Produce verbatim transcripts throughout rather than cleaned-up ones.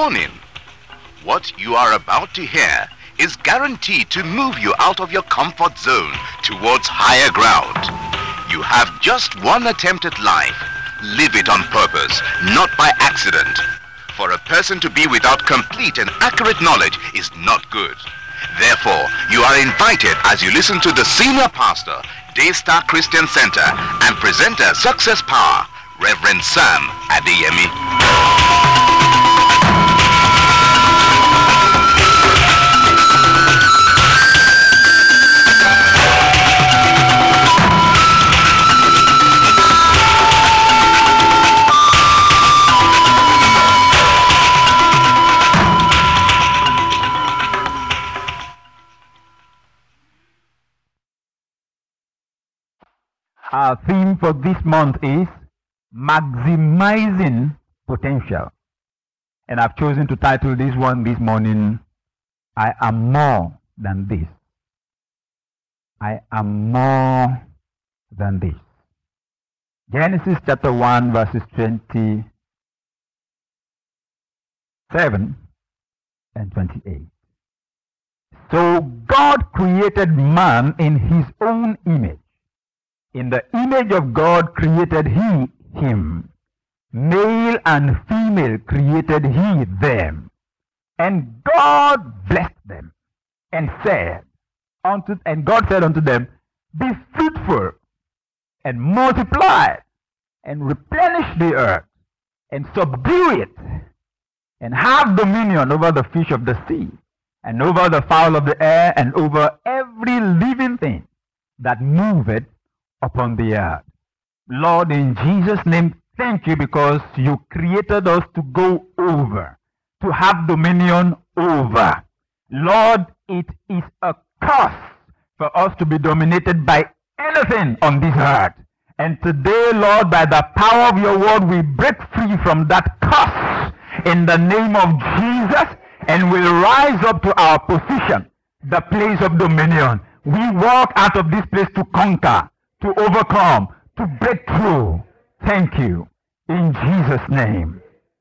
Warning! What you are about to hear is guaranteed to move you out of your comfort zone towards higher ground. You have just one attempt at life. Live it on purpose, not by accident. For a person to be without complete and accurate knowledge is not good. Therefore, you are invited as you listen to the senior pastor, Daystar Christian Center, and presenter Success Power, Reverend Sam Adeyemi. Our theme for this month is Maximizing Potential. And I've chosen to title this one this morning, I am more than this. I am more than this. Genesis chapter one verses twenty-seven and twenty-eight. So God created man in his own image. In the image of God created he him. Male and female created he them. And God blessed them and said unto and God said unto them, be fruitful and multiply and replenish the earth and subdue it and have dominion over the fish of the sea and over the fowl of the air and over every living thing that moveth upon the earth. Lord, in Jesus' name, thank you because you created us to go over, to have dominion over. Lord, it is a curse for us to be dominated by anything on this earth. And today, Lord, by the power of your word, we break free from that curse in the name of Jesus, and we'll rise up to our position, the place of dominion. We walk out of this place to conquer, to overcome, to break through. Thank you. In Jesus' name.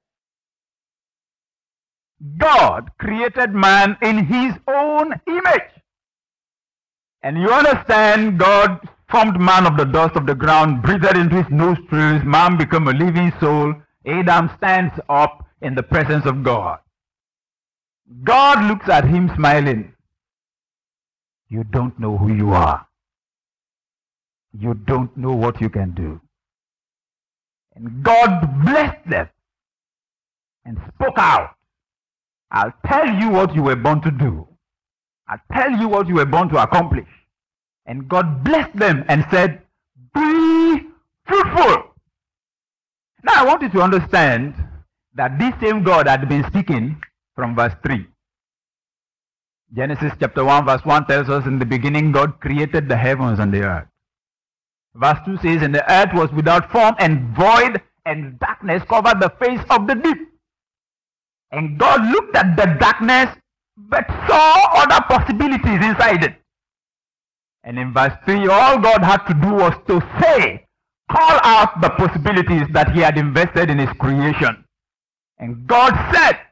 God created man in his own image. And you understand, God formed man of the dust of the ground, breathed into his nostrils, man became a living soul. Adam stands up in the presence of God. God looks at him smiling. You don't know who you are. You don't know what you can do. And God blessed them and spoke out. I'll tell you what you were born to do. I'll tell you what you were born to accomplish. And God blessed them and said, be fruitful. Now I want you to understand that this same God had been speaking from verse three. Genesis chapter one verse one tells us, in the beginning God created the heavens and the earth. Verse two says, and the earth was without form and void, and darkness covered the face of the deep. And God looked at the darkness, but saw other possibilities inside it. And in verse three, all God had to do was to say, call out the possibilities that he had invested in his creation. And God said,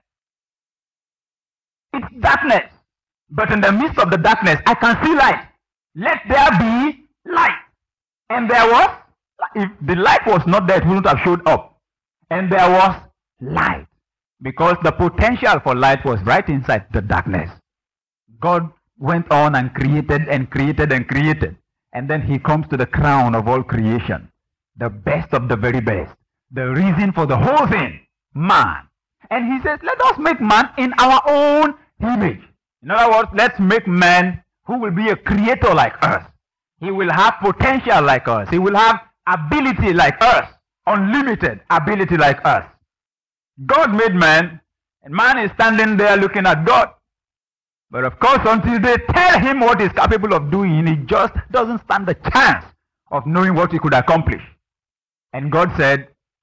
it's darkness, but in the midst of the darkness, I can see light. Let there be light. And there was, if the light was not there, it wouldn't have showed up. And there was light, because the potential for light was right inside the darkness. God went on and created and created and created. And then he comes to the crown of all creation, the best of the very best, the reason for the whole thing, man. And he says, let us make man in our own image. In other words, let's make man who will be a creator like us. He will have potential like us. He will have ability like us. Unlimited ability like us. God made man, and man is standing there looking at God. But of course, until they tell him what he's capable of doing, he just doesn't stand a chance of knowing what he could accomplish. And God said,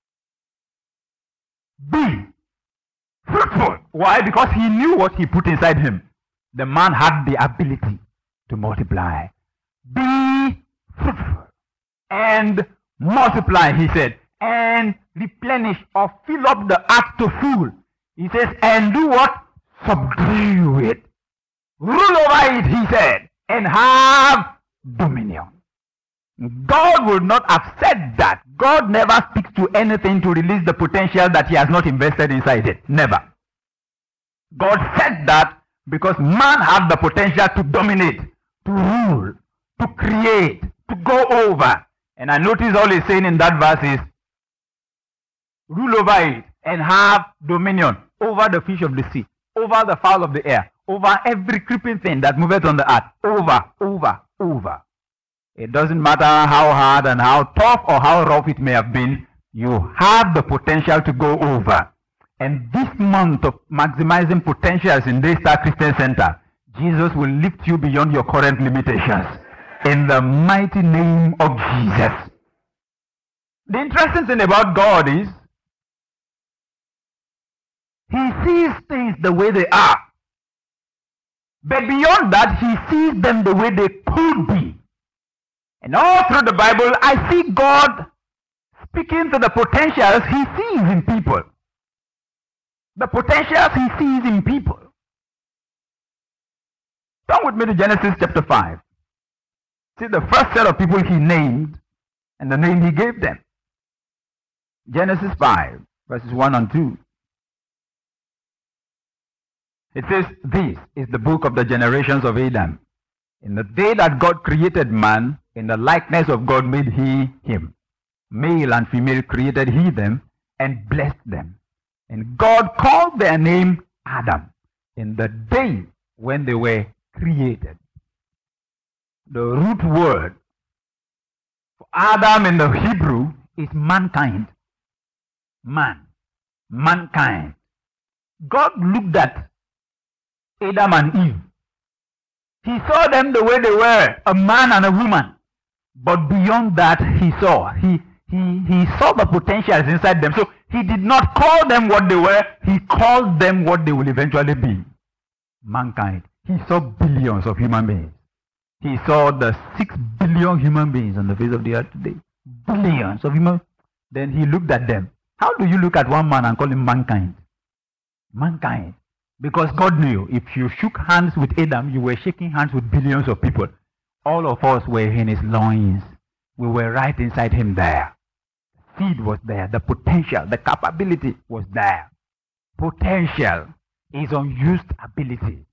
be fruitful. Why? Because he knew what he put inside him. The man had the ability to multiply. Be fruitful and multiply, he said, and replenish or fill up the earth to full. He says, and do what? Subdue it. Rule over it, he said, and have dominion. God would not have said that. God never speaks to anything to release the potential that he has not invested inside it. Never. God said that because man had the potential to dominate, to rule, to create, to go over. And I notice all he's saying in that verse is, rule over it and have dominion over the fish of the sea, over the fowl of the air, over every creeping thing that moveth on the earth. Over, over, over. It doesn't matter how hard and how tough or how rough it may have been, you have the potential to go over. And this month of maximizing potentials in Daystar Christian Center, Jesus will lift you beyond your current limitations. In the mighty name of Jesus. The interesting thing about God is, he sees things the way they are. But beyond that, he sees them the way they could be. And all through the Bible, I see God speaking to the potentials he sees in people. The potentials he sees in people. Turn with me to Genesis chapter five. See the first set of people he named and the name he gave them. Genesis five, verses one and two. It says, this is the book of the generations of Adam. In the day that God created man, in the likeness of God made he him. Male and female created he them, and blessed them. And God called their name Adam, in the day when they were created. The root word for Adam in the Hebrew is mankind. Man. Mankind. God looked at Adam and Eve. He saw them the way they were, a man and a woman. But beyond that, he saw. He, he, he saw the potentials inside them. So he did not call them what they were. He called them what they will eventually be. Mankind. He saw billions of human beings. He saw the six billion human beings on the face of the earth today. Billions of human. Then he looked at them. How do you look at one man and call him mankind? Mankind. Because God knew if you shook hands with Adam, you were shaking hands with billions of people. All of us were in his loins. We were right inside him there. The seed was there. The potential, the capability was there. Potential is unused ability.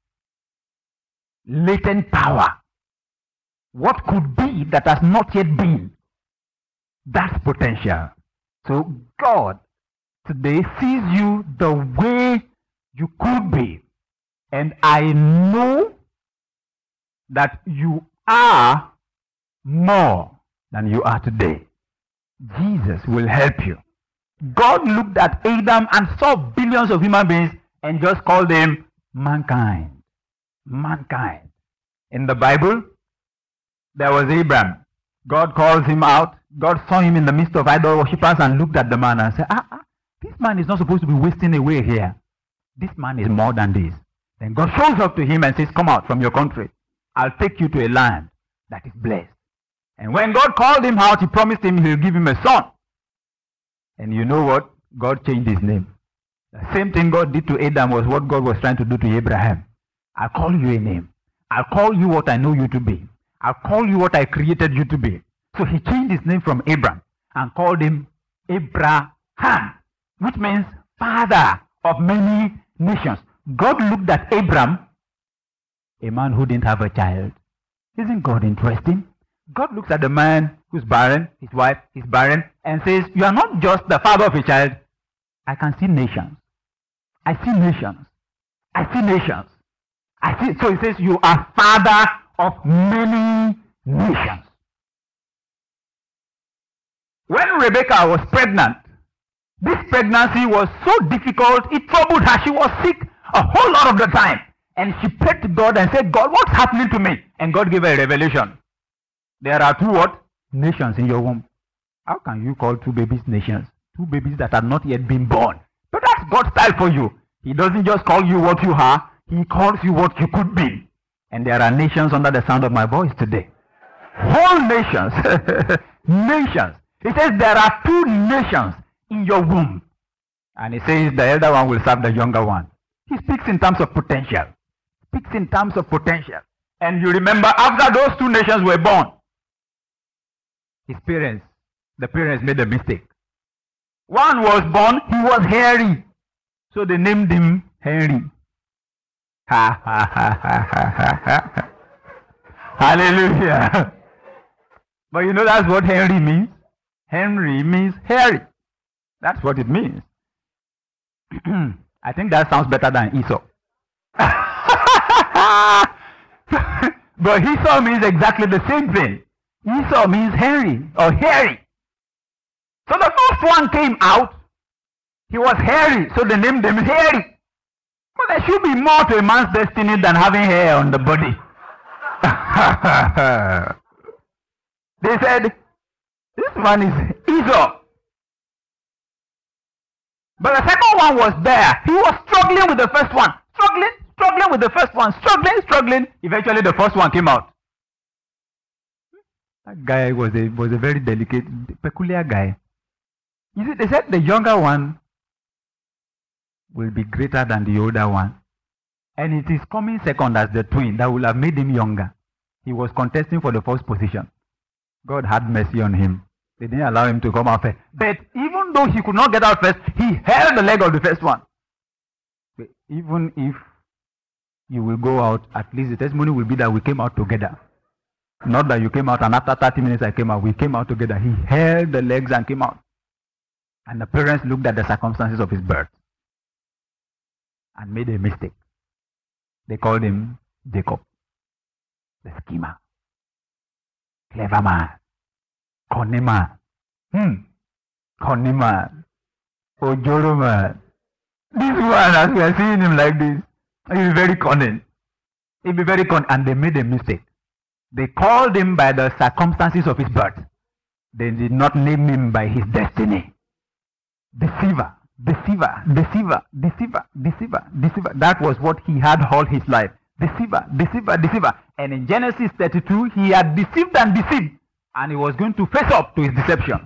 Latent power. What could be that has not yet been? That's potential. So God today sees you the way you could be. And I know that you are more than you are today. Jesus will help you. God looked at Adam and saw billions of human beings and just called them mankind. Mankind. In the Bible, there was Abraham. God calls him out. God saw him in the midst of idol worshippers and looked at the man and said, ah, ah, this man is not supposed to be wasting away here. This man is more than this. Then God shows up to him and says, come out from your country. I'll take you to a land that is blessed. And when God called him out, he promised him he'll give him a son. And you know what? God changed his name. The same thing God did to Adam was what God was trying to do to Abraham. I'll call you a name. I'll call you what I know you to be. I'll call you what I created you to be. So he changed his name from Abram and called him Abraham, which means father of many nations. God looked at Abram, a man who didn't have a child. Isn't God interesting? God looks at the man who's barren, his wife is barren, and says, you are not just the father of a child. I can see nations. I see nations. I see nations. I see. So he says, you are father of many nations. When Rebecca was pregnant, this pregnancy was so difficult, it troubled her. She was sick a whole lot of the time. And she prayed to God and said, God, what's happening to me? And God gave her a revelation. There are two what? Nations in your womb. How can you call two babies nations? Two babies that have not yet been born. But that's God's style for you. He doesn't just call you what you are. He calls you what you could be. And there are nations under the sound of my voice today. Whole nations. Nations. He says there are two nations in your womb. And he says the elder one will serve the younger one. He speaks in terms of potential. Speaks in terms of potential. And you remember, after those two nations were born, his parents, the parents made a mistake. One was born, he was hairy. So they named him Henry. Ha ha ha ha ha ha. Hallelujah. But you know that's what Henry means? Henry means hairy. That's what it means. I think that sounds better than Esau. But Esau means exactly the same thing. Esau means hairy or hairy. So the first one came out. He was hairy, so they named him Hairy. But there should be more to a man's destiny than having hair on the body. They said, this one is Esau. But the second one was there. He was struggling with the first one. Struggling, struggling with the first one. Struggling, struggling. Eventually the first one came out. That guy was a, was a very delicate, peculiar guy. You see, they said the younger one will be greater than the older one. And it is coming second as the twin that will have made him younger. He was contesting for the first position. God had mercy on him. They didn't allow him to come out first. But even though he could not get out first, he held the leg of the first one. But even if you will go out, at least the testimony will be that we came out together. Not that you came out and after thirty minutes I came out. We came out together. He held the legs and came out. And the parents looked at the circumstances of his birth and made a mistake. They called him Jacob, the schemer, clever man, cunning man, hmm, cunning man, ojoro man. This one, as we are seeing him like this, he will be very cunning. He will be very cunning. And they made a mistake. They called him by the circumstances of his birth. They did not name him by his destiny. Deceiver, deceiver, deceiver, deceiver, deceiver, deceiver. That was what he had all his life. Deceiver, deceiver, deceiver. And in Genesis thirty-two, he had deceived and deceived. And he was going to face up to his deceptions.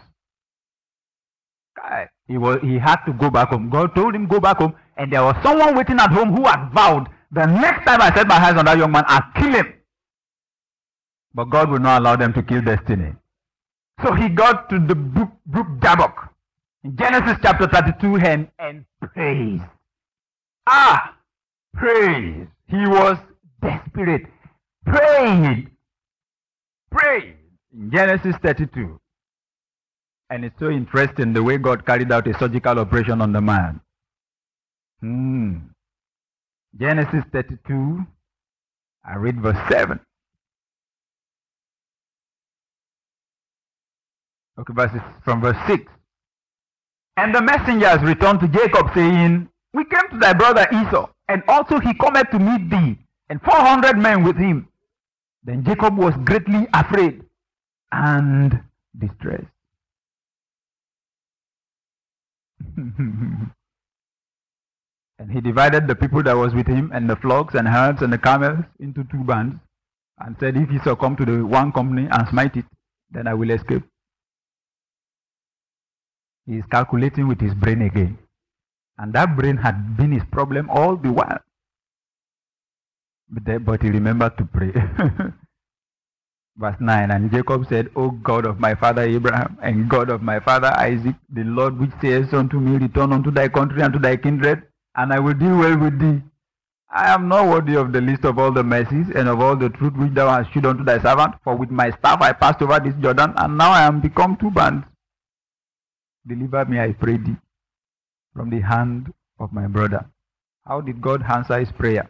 He, was, he had to go back home. God told him, go back home. And there was someone waiting at home who had vowed, the next time I set my hands on that young man, I'll kill him. But God would not allow them to kill destiny. So he got to the brook, brook Jabbok. In Genesis chapter thirty-two, and, and praise. Ah, praise. He was desperate. Prayed. Prayed. In Genesis thirty-two. And it's so interesting the way God carried out a surgical operation on the man. Hmm. Genesis thirty-two, I read verse seven. Okay, verses from verse six. And the messengers returned to Jacob, saying, we came to thy brother Esau, and also he cometh to meet thee, and four hundred men with him. Then Jacob was greatly afraid and distressed. And he divided the people that was with him, and the flocks and herds and the camels, into two bands, and said, if Esau come to the one company and smite it, then I will escape. He is calculating with his brain again. And that brain had been his problem all the while. But, they, but he remembered to pray. Verse nine, and Jacob said, O God of my father Abraham, and God of my father Isaac, the Lord which says unto me, return unto thy country and to thy kindred, and I will deal well with thee. I am not worthy of the least of all the mercies and of all the truth which thou hast shewed unto thy servant, for with my staff I passed over this Jordan, and now I am become two bands. Deliver me, I pray thee, from the hand of my brother. How did God answer his prayer?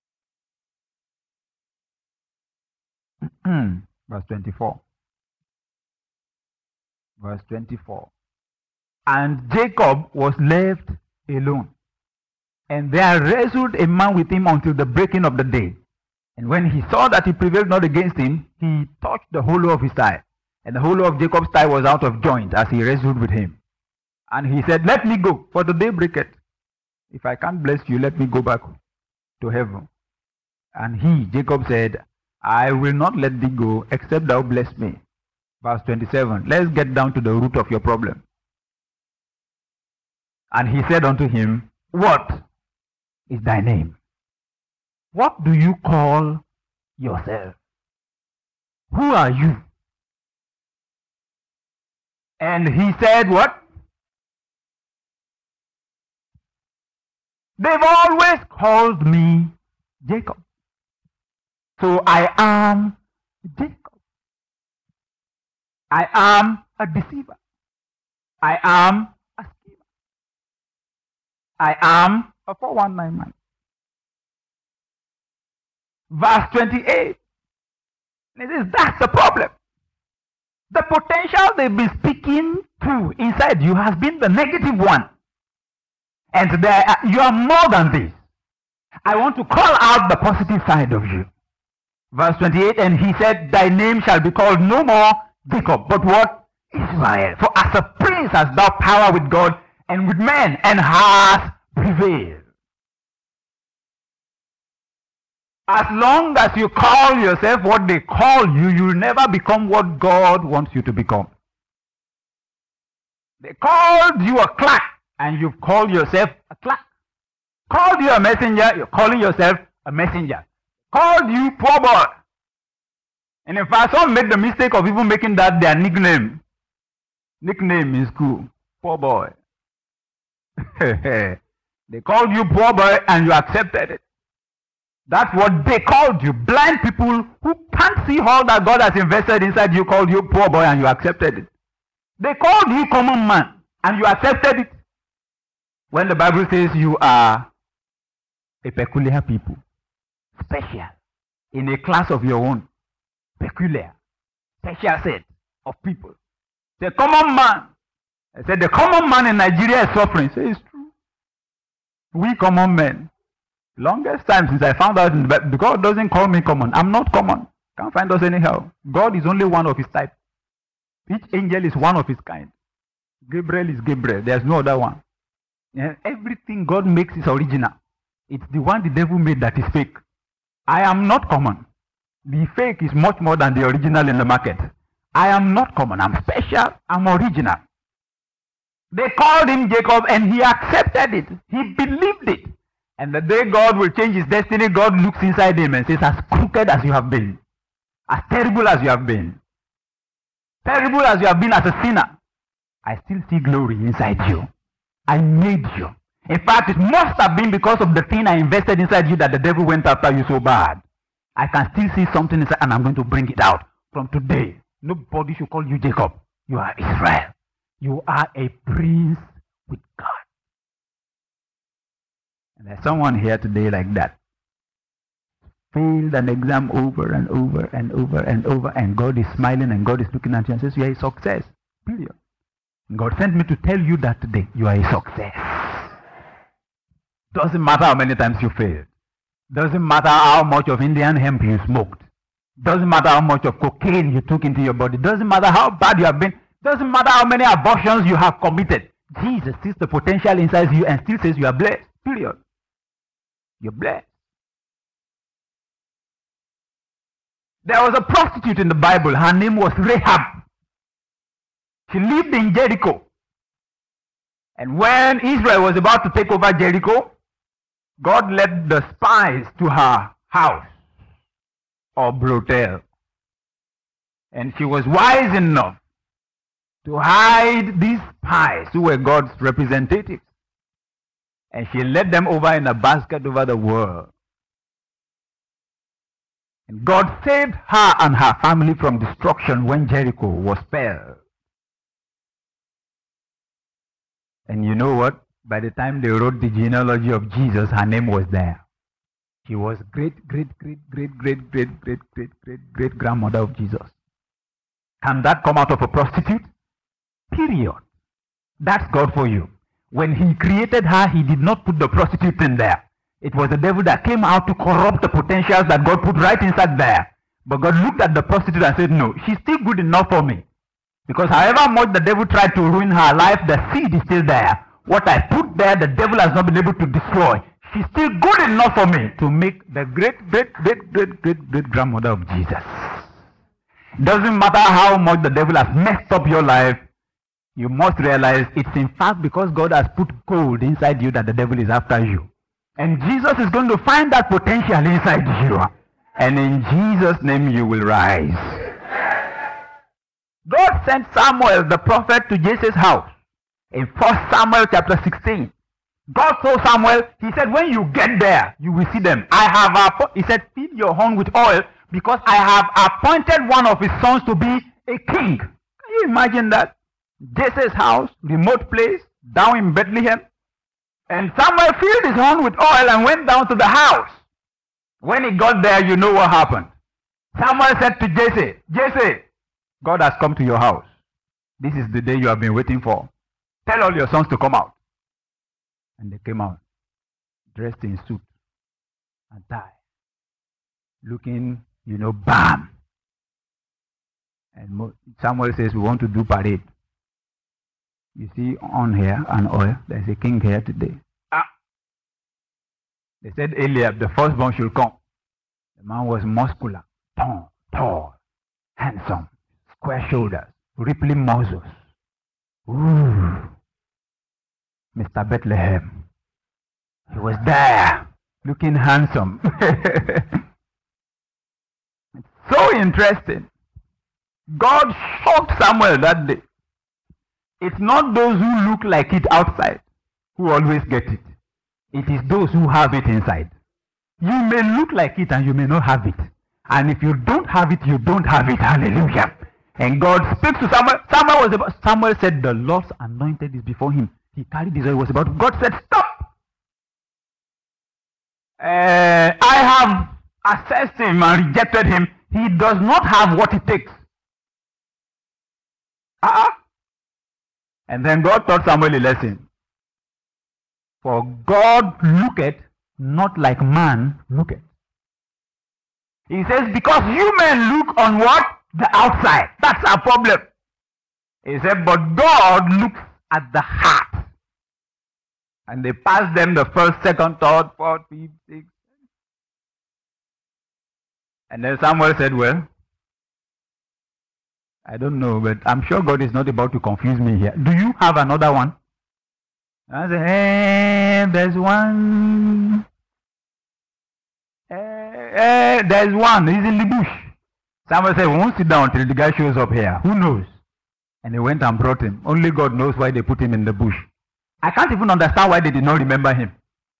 Verse twenty-four. Verse twenty-four. And Jacob was left alone, and there wrestled a man with him until the breaking of the day. And when he saw that he prevailed not against him, he touched the hollow of his thigh. And the hollow of Jacob's thigh was out of joint as he wrestled with him. And he said, let me go, for the day breaketh. If I can't bless you, let me go back to heaven. And he, Jacob, said, I will not let thee go, except thou bless me. Verse twenty-seven. Let's get down to the root of your problem. And he said unto him, What is thy name? What do you call yourself? Who are you? And he said, what? They've always called me Jacob. So I am Jacob. I am a deceiver. I am a schemer. I am a four one nine man. Verse twenty-eight. It is, that's the problem. The potential they've been speaking to inside you has been the negative one. And there, uh, you are more than this. I want to call out the positive side of you. Verse twenty-eight, and he said, thy name shall be called no more Jacob, but what? Israel. For as a prince hast thou power with God and with men, and hast prevailed. As long as you call yourself what they call you, you'll never become what God wants you to become. They called you a clerk, and you've called yourself a clerk. Called you a messenger, you're calling yourself a messenger. Called you poor boy. And in fact, some made the mistake of even making that their nickname. Nickname in school. Poor boy. They called you poor boy and you accepted it. That's what they called you. Blind people who can't see all that God has invested inside you called you poor boy and you accepted it. They called you common man and you accepted it. When the Bible says you are a peculiar people, special, in a class of your own, peculiar, special set of people. The common man. I said the common man in Nigeria is suffering. Say it's true. We common men. Longest time since I found out that God doesn't call me common. I'm not common. Can't find us anyhow. God is only one of his type. Each angel is one of his kind. Gabriel is Gabriel. There's no other one. Yeah, everything God makes is original. It's the one the devil made that is fake. I am not common. The fake is much more than the original in the market. I am not common. I'm special. I'm original. They called him Jacob and he accepted it. He believed it. And the day God will change his destiny, God looks inside him and says, as crooked as you have been, as terrible as you have been, terrible as you have been as a sinner, I still see glory inside you. I made you. In fact, it must have been because of the thing I invested inside you that the devil went after you so bad. I can still see something inside and I'm going to bring it out. From today, nobody should call you Jacob. You are Israel. You are a prince with God. And there's someone here today like that. Failed an exam over and over and over and over, and God is smiling and God is looking at you and says, you are a success. Period. And God sent me to tell you that today, you are a success. Doesn't matter how many times you failed. Doesn't matter how much of Indian hemp you smoked. Doesn't matter how much of cocaine you took into your body. Doesn't matter how bad you have been. Doesn't matter how many abortions you have committed. Jesus sees the potential inside you and still says you are blessed. Period. You're blessed. There was a prostitute in the Bible. Her name was Rahab. She lived in Jericho. And when Israel was about to take over Jericho, God led the spies to her house or brothel. And she was wise enough to hide these spies who were God's representatives. And she led them over in a basket over the world. And God saved her and her family from destruction when Jericho was spelled. And you know what? By the time they wrote the genealogy of Jesus, her name was there. She was great, great, great, great, great, great, great, great, great, great grandmother of Jesus. Can that come out of a prostitute? Period. That's God for you. When he created her, he did not put the prostitute in there. It was the devil that came out to corrupt the potentials that God put right inside there. But God looked at the prostitute and said, no, she's still good enough for me. Because however much the devil tried to ruin her life, the seed is still there. What I put there, the devil has not been able to destroy. She's still good enough for me to make the great, great, great, great, great, great grandmother of Jesus. Doesn't matter how much the devil has messed up your life, you must realize it's in fact because God has put gold inside you that the devil is after you. And Jesus is going to find that potential inside you. And in Jesus' name you will rise. God sent Samuel the prophet to Jesse's house. In First Samuel chapter sixteen. God told Samuel, he said, when you get there, you will see them. I have, he said, fill your horn with oil because I have appointed one of his sons to be a king. Can you imagine that? Jesse's house, remote place, down in Bethlehem. And Samuel filled his horn with oil and went down to the house. When he got there, you know what happened. Samuel said to Jesse, Jesse, God has come to your house. This is the day you have been waiting for. Tell all your sons to come out. And they came out, dressed in suit and tie, looking, you know, bam. And Samuel says, we want to do parade. You see on here and oil, there's a king here today. Ah. They said Eliab, the firstborn, should come. The man was muscular, tall, tall, handsome, square shoulders, rippling muscles. Ooh. Mister Bethlehem. He was there, looking handsome. It's so interesting. God shocked Samuel that day. It's not those who look like it outside who always get it. It is those who have it inside. You may look like it and you may not have it. And if you don't have it, you don't have it. Hallelujah. And God speaks to Samuel. Samuel, was about, Samuel said, the Lord's anointed is before him. He carried his oil. Was about. God said, stop. Uh, I have assessed him and rejected him. He does not have what it takes. Uh-uh. And then God taught Samuel a lesson. For God looketh not like man looketh. He says, because you men look on what? The outside. That's our problem. He said, but God looks at the heart. And they passed them the first, second, third, fourth, fifth, sixth. And then Samuel said, well, I don't know, but I'm sure God is not about to confuse me here. Do you have another one? I said, hey, there's one. Hey, hey, there's one. He's in the bush. Samuel said, we won't sit down until the guy shows up here. Who knows? And they went and brought him. Only God knows why they put him in the bush. I can't even understand why they did not remember him.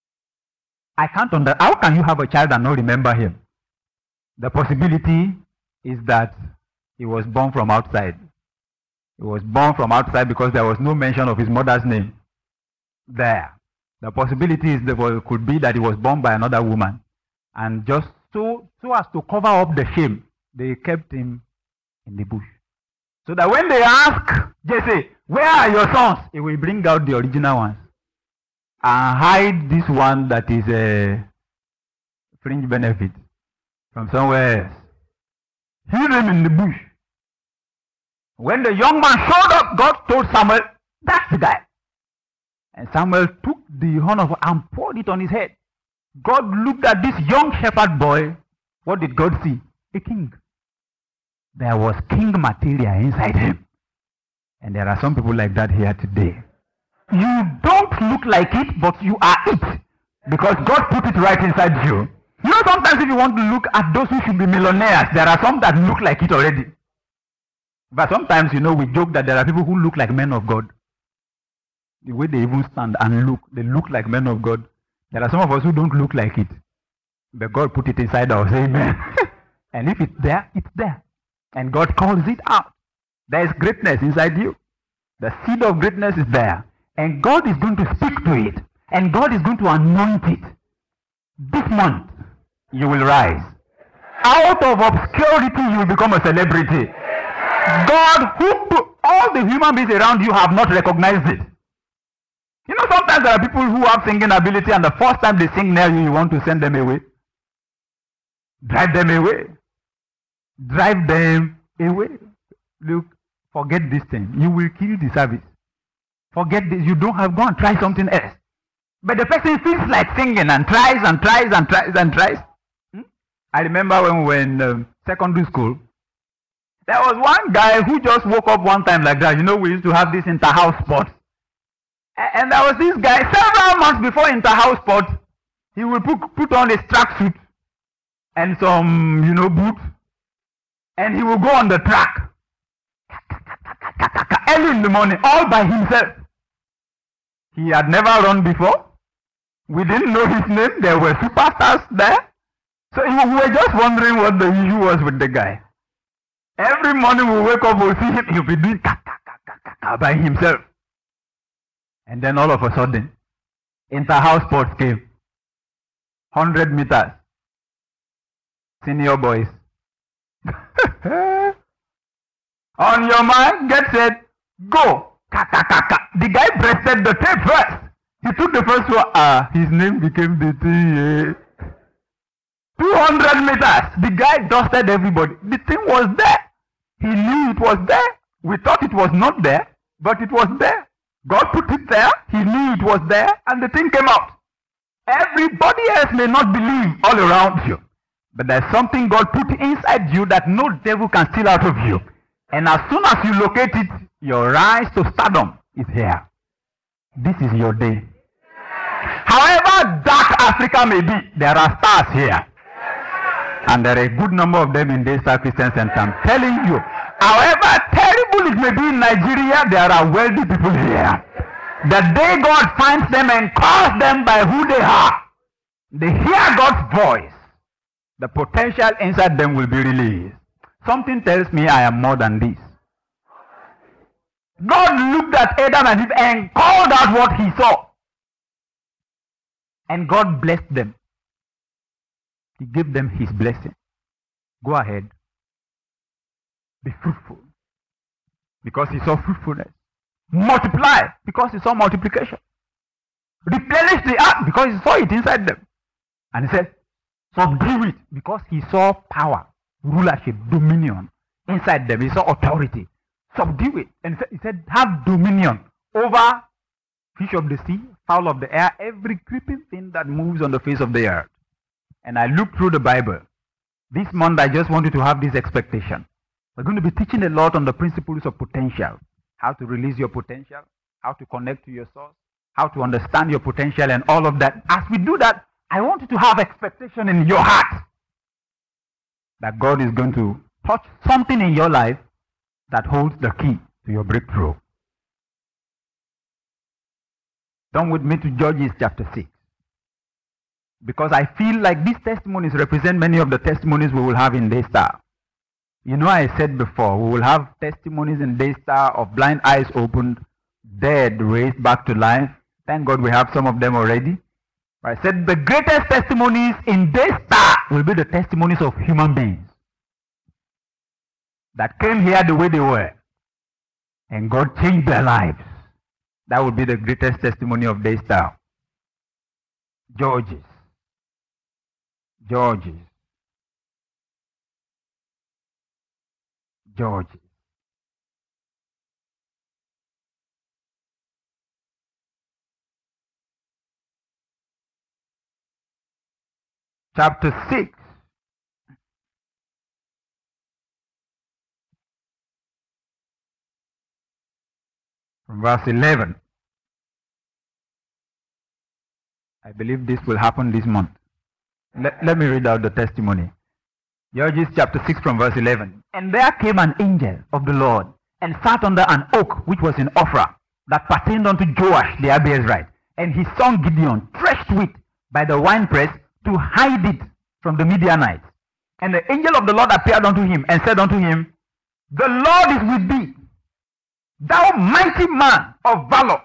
I can't understand. How can you have a child and not remember him? The possibility is that he was born from outside. He was born from outside because there was no mention of his mother's name there. The possibility is that could be that he was born by another woman. And just so, so as to cover up the shame, they kept him in the bush. So that when they ask Jesse, where are your sons? He will bring out the original ones. And hide this one that is a fringe benefit from somewhere else. Hid him in the bush. When the young man showed up, God told Samuel, that's the guy. And Samuel took the horn of and poured it on his head. God looked at this young shepherd boy. What did God see? A king. There was king material inside him. And there are some people like that here today. You don't look like it, but you are it. Because God put it right inside you. You know, sometimes if you want to look at those who should be millionaires, there are some that look like it already. But sometimes, you know, we joke that there are people who look like men of God. The way they even stand and look, they look like men of God. There are some of us who don't look like it. But God put it inside us. Amen. And if it's there, it's there. And God calls it out. There is greatness inside you. The seed of greatness is there. And God is going to speak to it. And God is going to anoint it. This month, you will rise. Out of obscurity, you will become a celebrity. God, who put all the human beings around you have not recognized it. You know, sometimes there are people who have singing ability, and the first time they sing near you, you want to send them away. Drive them away. Drive them away. Look, forget this thing. You will kill the service. Forget this. You don't have, go and try something else. But the person feels like singing and tries and tries and tries and tries. Hmm? I remember when we were in um, secondary school, There was one guy who just woke up one time like that. You know, we used to have this inter-house sports. And there was this guy, several months before inter-house sports, he would put, put on his tracksuit and some, you know, boots. And he will go on the track. Early in the morning, all by himself. He had never run before. We didn't know his name. There were superstars there. So we were just wondering what the issue was with the guy. Every morning we wake up, we'll see him. He'll be doing by himself. And then all of a sudden, inter-house sports came. one hundred meters. Senior boys. On your mark, get set, go. The guy breasted the tape first. He took the first one. Ah, his name became the thing. two hundred meters. The guy dusted everybody. The thing was there. He knew it was there. We thought it was not there, but it was there. God put it there. He knew it was there, and the thing came out. Everybody else may not believe all around you, but there's something God put inside you that no devil can steal out of you. And as soon as you locate it, your rise to stardom is here. This is your day. However dark Africa may be, there are stars here. And there are a good number of them in Daystar Christian Center. I'm telling you, however terrible it may be in Nigeria, there are wealthy people here. The day God finds them and calls them by who they are, they hear God's voice. The potential inside them will be released. Something tells me I am more than this. God looked at Adam and Eve and called out what he saw. And God blessed them. He gave them his blessing. Go ahead. Be fruitful. Because he saw fruitfulness. Multiply. Because he saw multiplication. Replenish the earth. Because he saw it inside them. And he said, subdue it. Because he saw power, rulership, dominion inside them. He saw authority. Subdue it. And he said, have dominion over fish of the sea, fowl of the air, every creeping thing that moves on the face of the earth. And I looked through the Bible. This month I just wanted to have this expectation. We're going to be teaching a lot on the principles of potential. How to release your potential, how to connect to your source, how to understand your potential and all of that. As we do that, I want you to have expectation in your heart that God is going to touch something in your life that holds the key to your breakthrough. Turn with me to Judges chapter six. Because I feel like these testimonies represent many of the testimonies we will have in Daystar. You know, I said before, we will have testimonies in Daystar of blind eyes opened, dead raised back to life. Thank God we have some of them already. I said the greatest testimonies in Daystar will be the testimonies of human beings that came here the way they were, and God changed their lives. That would be the greatest testimony of Daystar. Judges. Judges. Judges. Chapter six. From verse eleven. I believe this will happen this month. Let, let me read out the testimony. Judges chapter six from verse eleven. And there came an angel of the Lord and sat under an oak which was in Ophrah, that pertained unto Joash the Abiezrite. And his son Gideon threshed wheat by the winepress to hide it from the Midianites. And the angel of the Lord appeared unto him and said unto him, the Lord is with thee, thou mighty man of valor.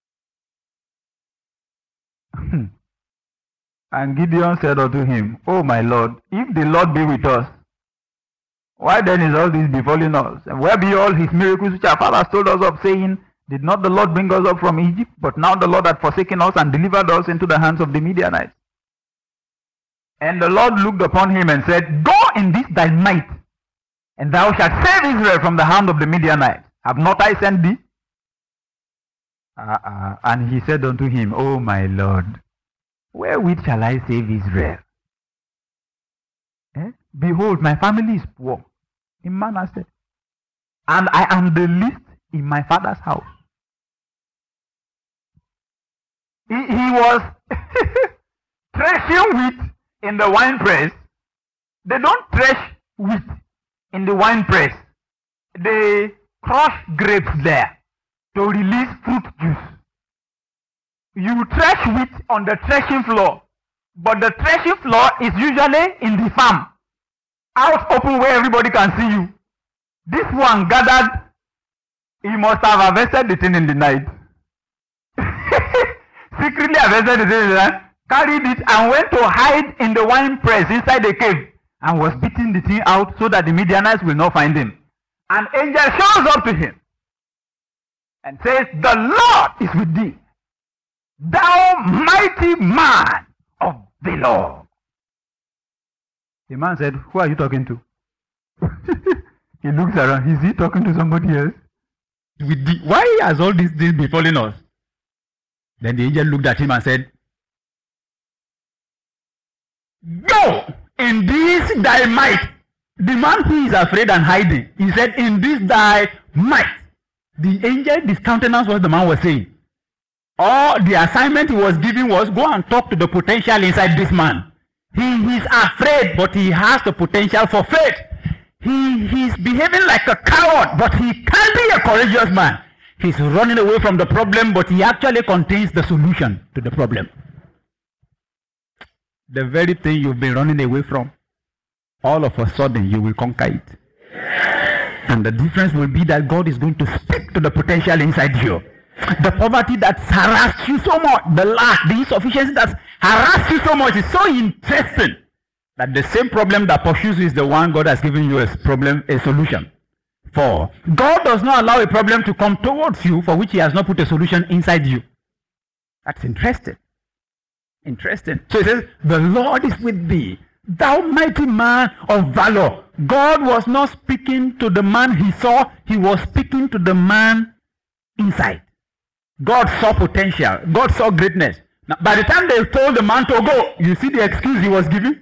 And Gideon said unto him, O my Lord, if the Lord be with us, why then is all this befalling us? And where be all his miracles which our fathers told us of, saying, did not the Lord bring us up from Egypt? But now the Lord hath forsaken us and delivered us into the hands of the Midianites. And the Lord looked upon him and said, go in this thy might, and thou shalt save Israel from the hand of the Midianites. Have not I sent thee? Uh, uh, and he said unto him, O my Lord, wherewith shall I save Israel? Eh? Behold, my family is poor in Manasseh, and I am the least in my father's house. He, he was threshing wheat in the wine press. They don't thresh wheat in the wine press. They crush grapes there to release fruit juice. You thresh wheat on the threshing floor, but the threshing floor is usually in the farm, out open where everybody can see you. This one gathered, he must have harvested the thing in the night. Secretly harvested the thing in the night, carried it and went to hide in the wine press inside the cave and was beating the thing out so that the Midianites will not find him. An angel shows up to him and says, "The Lord is with thee, thou mighty man of valor." The man said, "Who are you talking to?" He looks around. Is he talking to somebody else? With the, why has all these things befallen us? Then the angel looked at him and said, "Go in this thy might." The man who is afraid and hiding, he said, "In this thy might." The angel discountenanced what the man was saying. Or the assignment he was giving was, go and talk to the potential inside this man. He is afraid, but he has the potential for faith. He is behaving like a coward, but he can be a courageous man. He's running away from the problem, but he actually contains the solution to the problem. The very thing you've been running away from, all of a sudden you will conquer it. And the difference will be that God is going to speak to the potential inside you. The poverty that's harassed you so much, the lack, the insufficiency that's harassed you so much is so interesting that the same problem that pursues you is the one God has given you a problem, a solution for. God does not allow a problem to come towards you for which he has not put a solution inside you. That's interesting. Interesting. So it says, "The Lord is with thee, thou mighty man of valor." God was not speaking to the man he saw, he was speaking to the man inside. God saw potential. God saw greatness. Now, by the time they told the man to go, you see the excuse he was giving?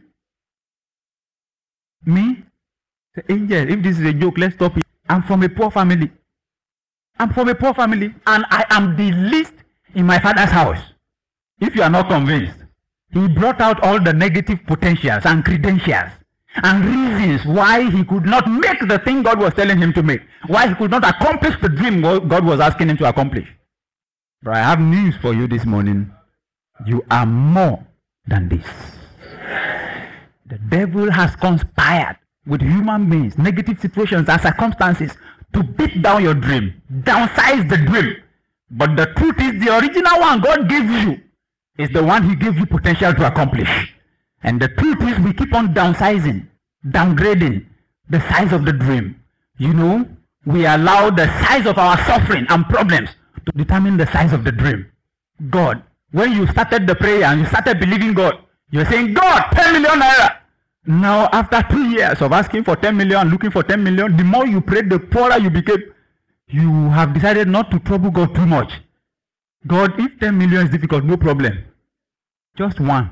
Me? The angel, if this is a joke, let's stop it. I'm from a poor family. I'm from a poor family, and I am the least in my father's house. If you are not convinced, he brought out all the negative potentials and credentials and reasons why he could not make the thing God was telling him to make, why he could not accomplish the dream God was asking him to accomplish. But I have news for you this morning. You are more than this. The devil has conspired with human beings, negative situations and circumstances to beat down your dream, downsize the dream. But the truth is, the original one God gave you is the one he gave you potential to accomplish. And the truth is, we keep on downsizing, downgrading the size of the dream. You know, we allow the size of our suffering and problems to determine the size of the dream. God, when you started the prayer and you started believing God, you're saying, "God, ten million naira. Now, after two years of asking for ten million, looking for ten million, the more you prayed, the poorer you became. You have decided not to trouble God too much. God, if ten million is difficult, no problem. Just one.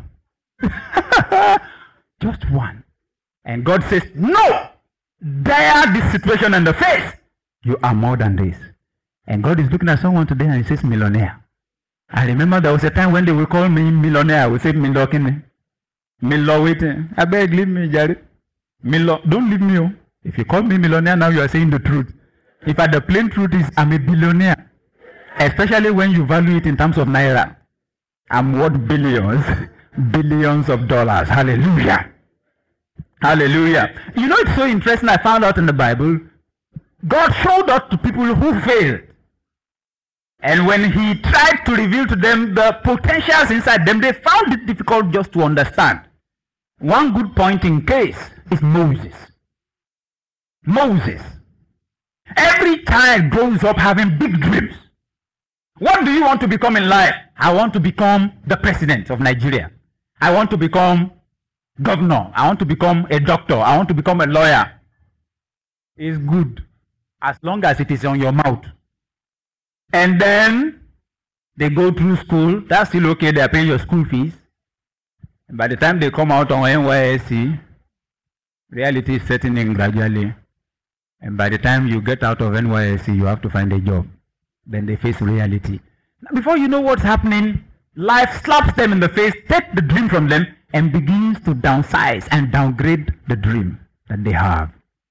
Just one." And God says, "No! Dare this situation in the face. You are more than this." And God is looking at someone today and he says, "Millionaire." I remember there was a time when they would call me millionaire. I would say, "Milo kini. Milo waiting. I beg, leave me, Jerry. Milo, don't leave me. Oh. If you call me millionaire now, you are saying the truth. If the plain truth is, I'm a billionaire. Especially when you value it in terms of naira. I'm worth billions, billions of dollars. Hallelujah. Hallelujah. You know, it's so interesting. I found out in the Bible, God showed up to people who failed. And when he tried to reveal to them the potentials inside them, they found it difficult just to understand. One good point in case is Moses. Moses. Every child grows up having big dreams. What do you want to become in life? I want to become the president of Nigeria. I want to become governor. I want to become a doctor. I want to become a lawyer. It's good as long as it is on your mouth. And then they go through school. That's still okay. They are paying your school fees. And by the time they come out on N Y S C, reality is setting in gradually. And by the time you get out of N Y S C, you have to find a job. Then they face reality. Now, before you know what's happening, life slaps them in the face, takes the dream from them, and begins to downsize and downgrade the dream that they have.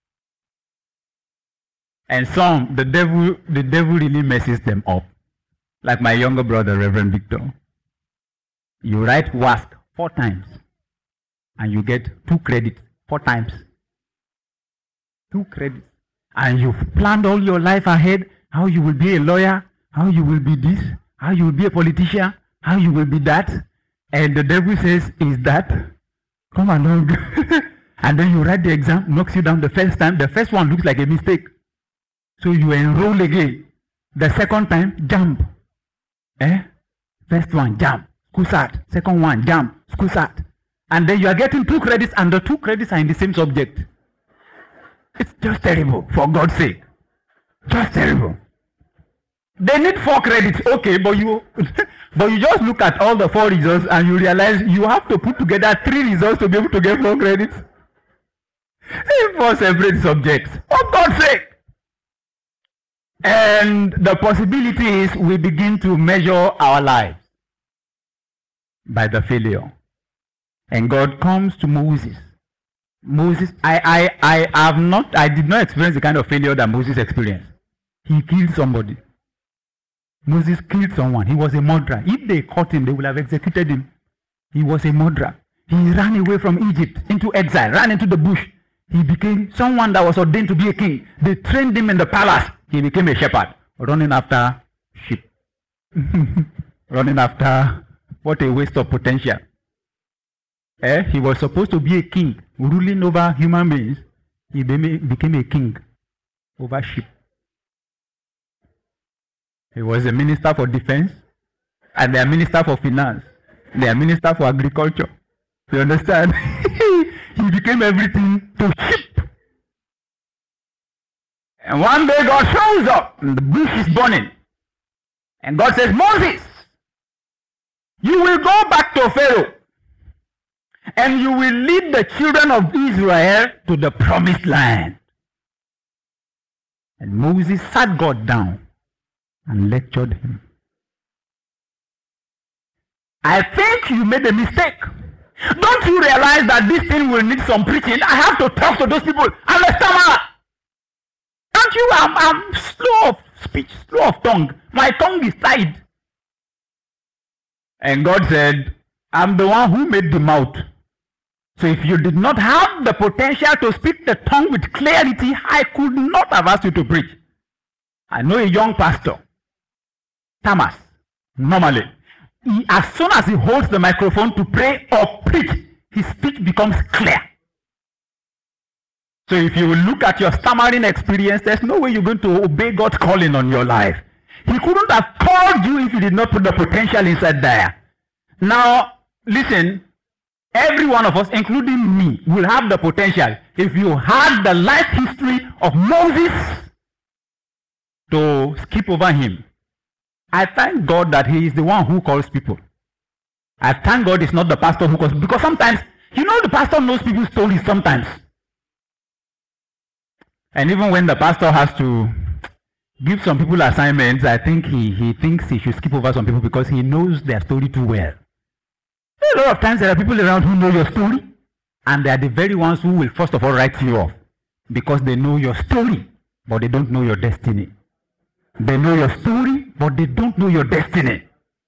And some, the devil, the devil really messes them up. Like my younger brother, Reverend Victor. You write W A S C four times, and you get two credits four times. Two credits. And you've planned all your life ahead, how you will be a lawyer, how you will be this, how you will be a politician, how you will be that. And the devil says, is that? Come along. And then you write the exam, knocks you down the first time. The first one looks like a mistake. So you enroll again. The second time, jump. Eh? First one, jump. Skusat. Second one, jump. Skusat. And then you are getting two credits, and the two credits are in the same subject. It's just terrible, for God's sake. Just terrible. They need four credits, okay, but you but you just look at all the four results and you realize you have to put together three results to be able to get four credits. Four separate subjects, for God's sake. And the possibility is we begin to measure our lives by the failure. And God comes to Moses. Moses, I, I, I have not, I did not experience the kind of failure that Moses experienced. He killed somebody. Moses killed someone. He was a murderer. If they caught him, they would have executed him. He was a murderer. He ran away from Egypt into exile, ran into the bush. He became someone that was ordained to be a king. They trained him in the palace. He became a shepherd, running after sheep. Running after, what a waste of potential. Eh? He was supposed to be a king, ruling over human beings. He became a king over sheep. He was a minister for defense, and they are minister for finance. They are minister for agriculture. You understand? He became everything to sheep. And one day God shows up, and the bush is burning. And God says, Moses, you will go back to Pharaoh, and you will lead the children of Israel to the promised land. And Moses sat God down and lectured him. I think you made a mistake. Don't you realize that this thing will need some preaching? I have to talk to those people. I'm a stammerer. Don't you? I'm, I'm slow of speech, slow of tongue. My tongue is tied. And God said, I'm the one who made the mouth. So if you did not have the potential to speak the tongue with clarity, I could not have asked you to preach. I know a young pastor, Thomas, normally, he, as soon as he holds the microphone to pray or preach, his speech becomes clear. So if you look at your stammering experience, there's no way you're going to obey God's calling on your life. He couldn't have called you if he did not put the potential inside there. Now, listen, every one of us, including me, will have the potential. If you had the life history of Moses to skip over him, I thank God that he is the one who calls people. I thank God it's not the pastor who calls, because sometimes, you know, the pastor knows people's stories sometimes. And even when the pastor has to give some people assignments, I think he, he thinks he should skip over some people because he knows their story too well. A lot of times there are people around who know your story, and they are the very ones who will first of all write you off because they know your story, but they don't know your destiny. They know your story, but they don't know your destiny.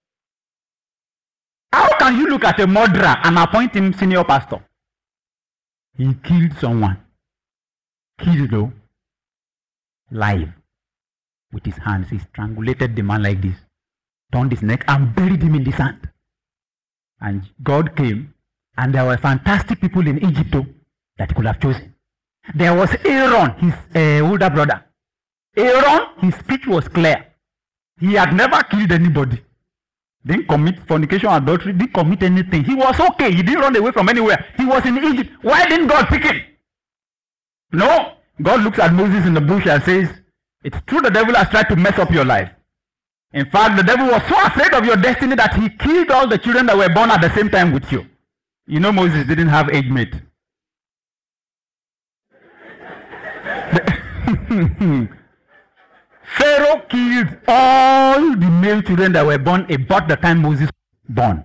How can you look at a murderer and appoint him senior pastor? He killed someone. Killed though. Live. With his hands. He strangulated the man like this. Turned his neck and buried him in the sand. And God came, and there were fantastic people in Egypt too, that he could have chosen. There was Aaron, his uh, older brother. Aaron, his speech was clear. He had never killed anybody. Didn't commit fornication, adultery, didn't commit anything. He was okay. He didn't run away from anywhere. He was in Egypt. Why didn't God pick him? No. God looks at Moses in the bush and says, it's true the devil has tried to mess up your life. In fact, the devil was so afraid of your destiny that he killed all the children that were born at the same time with you. You know Moses didn't have age mate. The, Pharaoh killed all the male children that were born about the time Moses was born.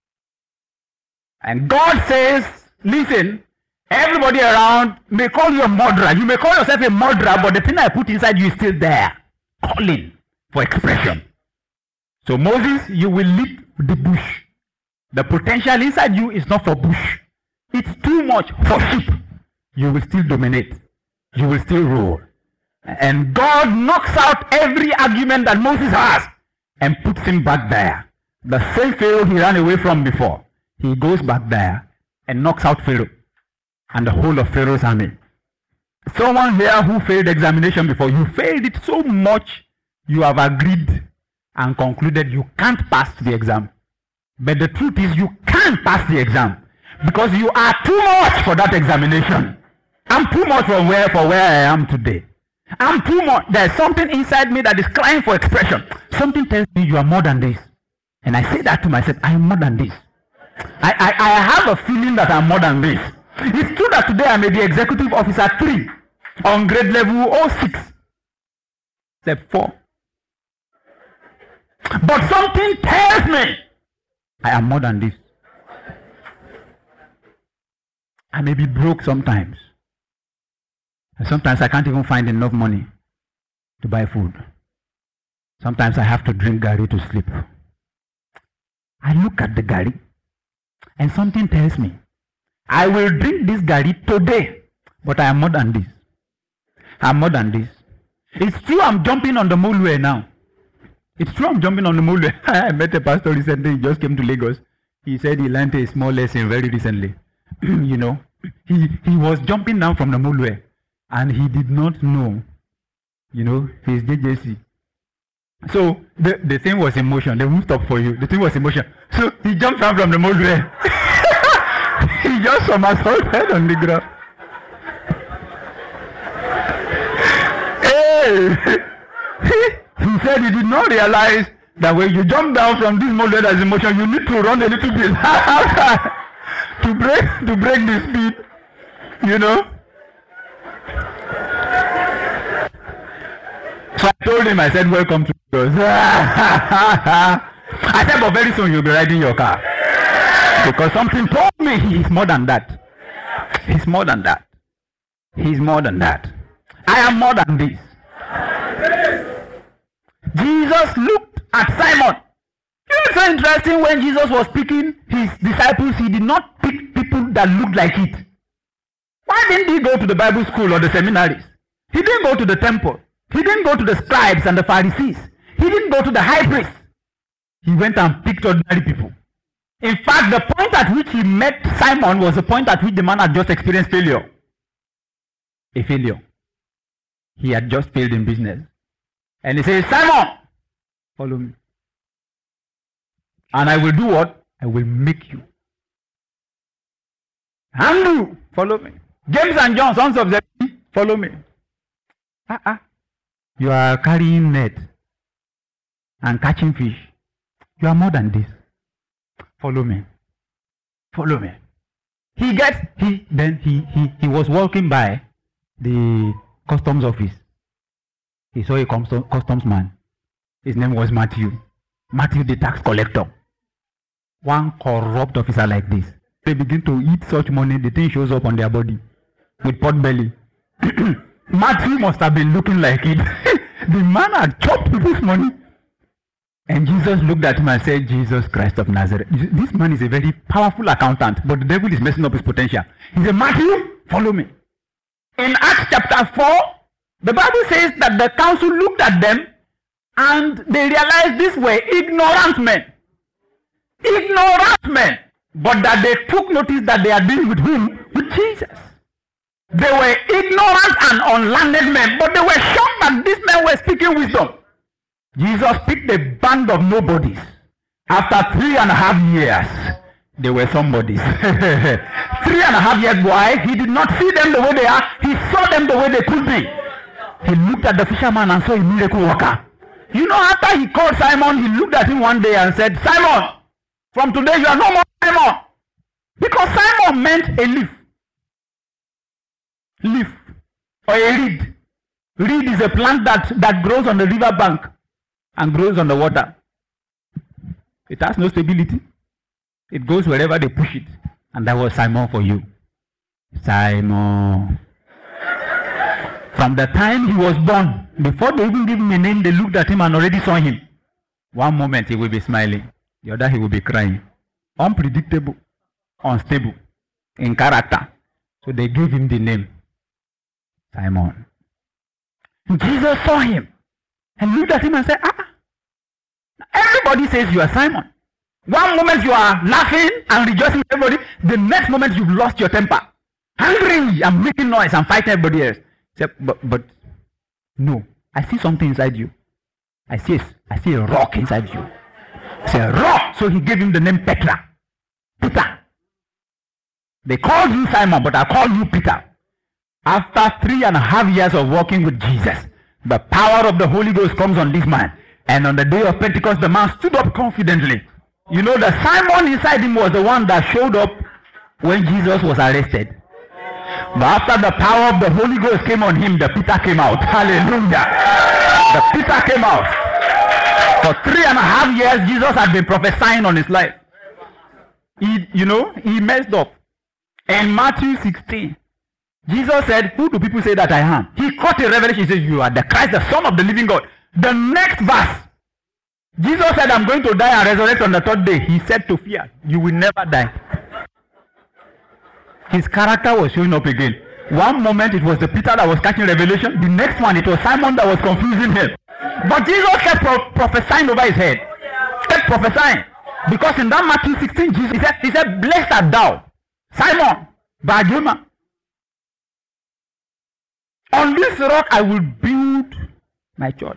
And God says, listen, everybody around may call you a murderer. You may call yourself a murderer, but the thing I put inside you is still there, calling for expression. So Moses, you will lead the bush. The potential inside you is not for bush. It's too much for sheep. You will still dominate. You will still rule. And God knocks out every argument that Moses has and puts him back there. The same Pharaoh he ran away from before. He goes back there and knocks out Pharaoh and the whole of Pharaoh's army. Someone here who failed examination before, you failed it so much, you have agreed and concluded you can't pass the exam. But the truth is you can't pass the exam because you are too much for that examination. I'm too much for where, for where I am today. I'm too much. There's something inside me that is crying for expression. Something tells me you are more than this. And I say that to myself, I am more than this. I, I, I have a feeling that I'm more than this. It's true that today I may be executive officer three on grade level oh six. Step four. But something tells me I am more than this. I may be broke sometimes. And sometimes I can't even find enough money to buy food. Sometimes I have to drink Gary to sleep. I look at the Gary and something tells me, I will drink this Gary today, but I am more than this. I am more than this. It's true I'm jumping on the Molue now. It's true I'm jumping on the Molue. I met a pastor recently, he just came to Lagos. He said he learned a small lesson very recently. You know, he, he was jumping down from the Molue. And he did not know, you know, his J J C. So the, the thing was emotion. They won't stop for you. The thing was emotion. So he jumped down from the Molue. He just somersaulted on the ground. Hey! He said he did not realize that when you jump down from this Molue as emotion, you need to run a little bit to break to break the speed. You know? So I told him, I said, welcome to Lagos. I said, but very soon you'll be riding your car. Because something told me he's more than that. He's more than that. He's more than that. I am more than this. Jesus looked at Simon. It's so interesting when Jesus was picking his disciples, he did not pick people that looked like it. Why didn't he go to the Bible school or the seminaries? He didn't go to the temple. He didn't go to the scribes and the Pharisees. He didn't go to the high priest. He went and picked ordinary people. In fact, the point at which he met Simon was the point at which the man had just experienced failure. A failure. He had just failed in business. And he says, Simon, follow me. And I will do what? I will make you. Andrew, follow me. James and John, sons of Zebedee, follow me. Uh-uh. You are carrying net and catching fish. You are more than this. Follow me. Follow me. He gets, he, then he, he, he was walking by the customs office. He saw a customs man. His name was Matthew. Matthew the tax collector. One corrupt officer like this. They begin to eat such money, the thing shows up on their body with pot belly. Matthew must have been looking like it. The man had chopped people's money. And Jesus looked at him and said, Jesus Christ of Nazareth. This man is a very powerful accountant, but the devil is messing up his potential. He said, Matthew, follow me. In Acts chapter four, the Bible says that the council looked at them and they realized these were ignorant men. Ignorant men. But that they took notice that they are dealing with whom? With Jesus. They were ignorant and unlearned men, but they were shocked that these men were speaking wisdom. Jesus picked a band of nobodies. After three and a half years, they were somebodies. Three and a half years, why? He did not see them the way they are. He saw them the way they could be. He looked at the fisherman and saw a miracle worker. You know, after he called Simon, he looked at him one day and said, Simon, from today you are no more Simon. Because Simon meant a leaf. Leaf. Or a reed. Reed is a plant that, that grows on the river bank and grows on the water. It has no stability. It goes wherever they push it. And that was Simon for you. Simon. From the time he was born, before they even gave him a name, they looked at him and already saw him. One moment he will be smiling. The other he will be crying. Unpredictable. Unstable. In character. So they gave him the name Simon. Jesus saw him and looked at him and said, ah, everybody says you are Simon. One moment you are laughing and rejoicing with everybody, the next moment you've lost your temper. Angry and making noise and fighting everybody else. Said, but, but no, I see something inside you. I see, I see a rock inside you. I say a rock. So he gave him the name Petra. Peter. They called you Simon, but I call you Peter. After three and a half years of walking with Jesus, the power of the Holy Ghost comes on this man. And on the day of Pentecost, the man stood up confidently. You know, the Simon inside him was the one that showed up when Jesus was arrested. But after the power of the Holy Ghost came on him, the Peter came out. Hallelujah. The Peter came out. For three and a half years, Jesus had been prophesying on his life. He, you know, he messed up. In Matthew sixteen, Jesus said, who do people say that I am? He caught a revelation. He says, you are the Christ, the Son of the living God. The next verse, Jesus said, I'm going to die and resurrect on the third day. He said to fear, you will never die. His character was showing up again. One moment it was the Peter that was catching revelation. The next one it was Simon that was confusing him. But Jesus kept pro- prophesying over his head. Kept prophesying. Because in that Matthew sixteen, Jesus he said, he said, blessed art thou, Simon, Bar-Jonah. On this rock I will build my church.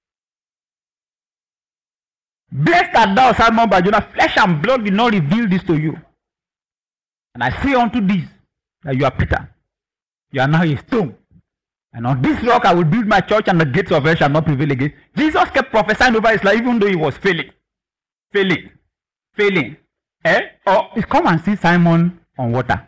Blessed art thou, Simon Bar-Jonah, flesh and blood will not reveal this to you. And I say unto this, that you are Peter. You are now a stone. And on this rock I will build my church, and the gates of hell shall not prevail against. Jesus kept prophesying over his life, even though he was failing. Failing. Failing. Eh? Or oh, come and see Simon on water.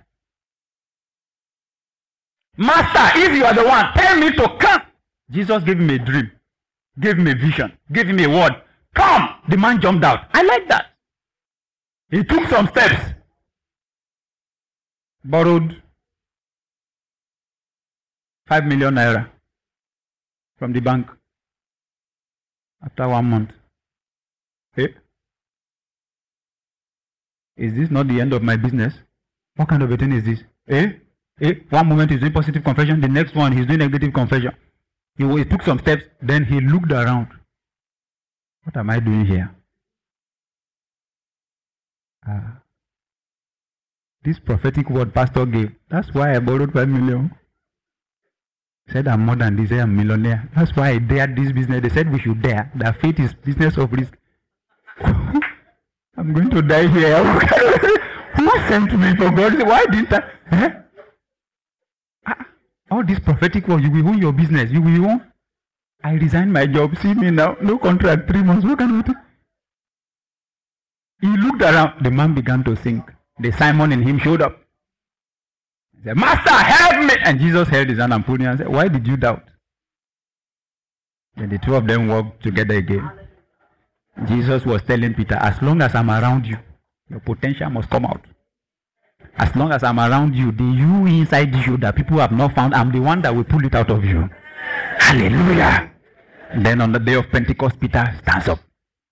Master, if you are the one, tell me to come. Jesus gave him a dream. Gave him a vision. Gave him a word. Come! The man jumped out. I like that. He took some steps. Borrowed five million naira from the bank after one month. Hey? Is this not the end of my business? What kind of a thing is this? Eh? Eh? One moment he's doing positive confession, the next one he's doing negative confession. He, he took some steps, then he looked around. What am I doing here? Ah. This prophetic word pastor gave, that's why I borrowed five million. Said I'm more than this, I'm a millionaire. That's why I dared this business. They said we should dare. That faith is business of risk. I'm going to die here. Who sent me for God? Why didn't I? Eh? Ah, all this prophetic word, you will own your business. You will own. I resigned my job. See me now. No contract. Three months. What can we do? He looked around. The man began to sink. The Simon in him showed up. He said, Master, help me. And Jesus held his hand and pulled him and said, why did you doubt? Then the two of them walked together again. Jesus was telling Peter, as long as I'm around you, your potential must come out. As long as I'm around you, the you inside you that people have not found, I'm the one that will pull it out of you. Hallelujah. And then on the day of Pentecost, Peter stands up.